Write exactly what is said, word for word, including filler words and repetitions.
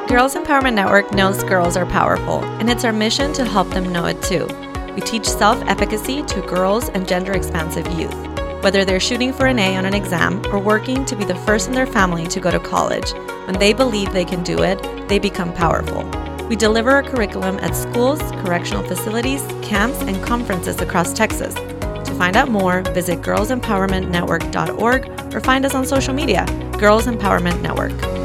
Girls Empowerment Network knows girls are powerful, and it's our mission to help them know it too. We teach self-efficacy to girls and gender-expansive youth. Whether they're shooting for an A on an exam or working to be the first in their family to go to college, when they believe they can do it, they become powerful. We deliver our curriculum at schools, correctional facilities, camps, and conferences across Texas. To find out more, visit girls empowerment network dot org or find us on social media, Girls Empowerment Network.